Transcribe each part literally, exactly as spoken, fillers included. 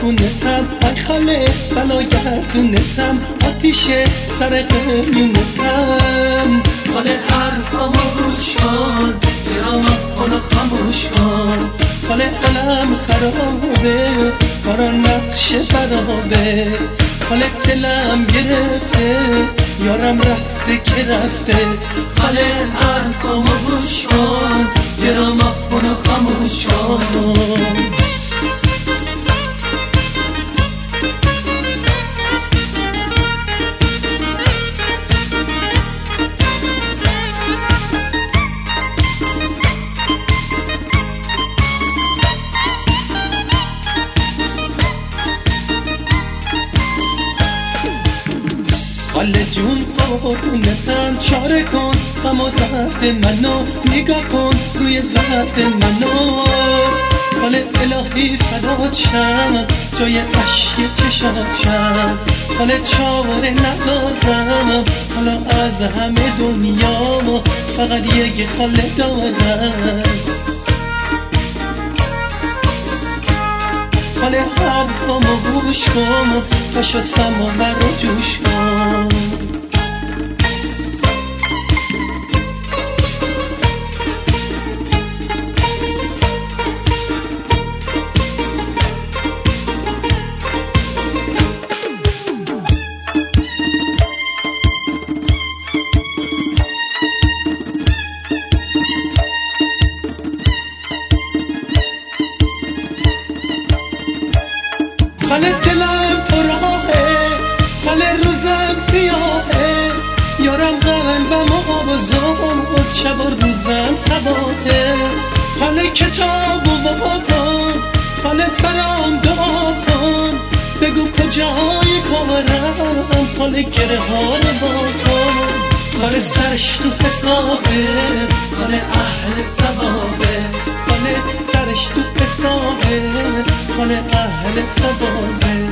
قربونتم ای خاله بلا گردونتم آتیش سر قلیونتم خاله حرفامو گوش کن درام افغانو خاموش کن خاله علم خرابه کارا نقش برابه خاله دلم گرفته یارم رفته که رفته خاله حرفامو گوش کن درام افغانو خاموش کن خاله جون قربونتم چاره کن غم و درد منو نگاه کن روی زرد منو خاله الهی فدات شم جای اشک چشات شم خاله چاره ندارم حالا از همه دنیا فقط یک خاله دارم خاله حرفامو گوش کن پاشو سماور رو جوش کن خاله دلم پراهه خاله روزم سیاهه یارم قلبم آبازم شب و روزم تباهه خاله کتاب و کن خاله برام دعا کن بگو کجای کارم خاله گره ها رو با کن خاله سرش تو حسابه خاله اهل ثوابه خاله سرش تو حسابه خاله اهل ثوابه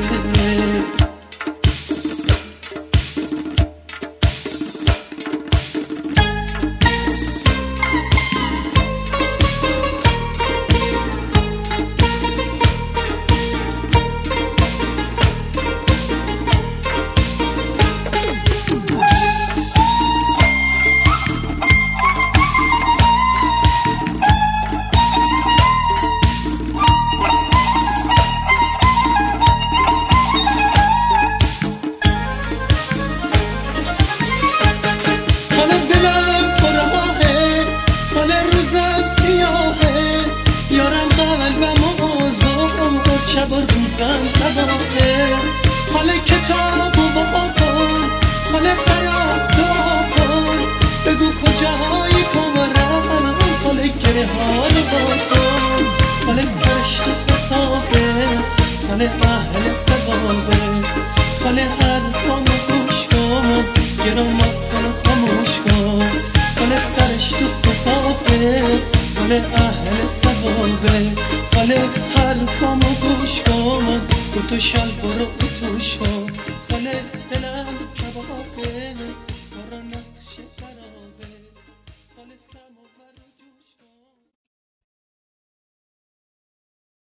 شب و روزم تباهه خاله کتاب و با کن خاله برام دعا کن بگو کجای کارم خاله گره ها رو با کن خاله سرش تو حسابه خاله اهل ثوابه خاله حرفامو گوش کن گرام افغانو خاموش کن خاله سرش تو حسابه خاله اهل ثوابه خاله حرفامو گوش کن تو شل برو توش کن خاله دلم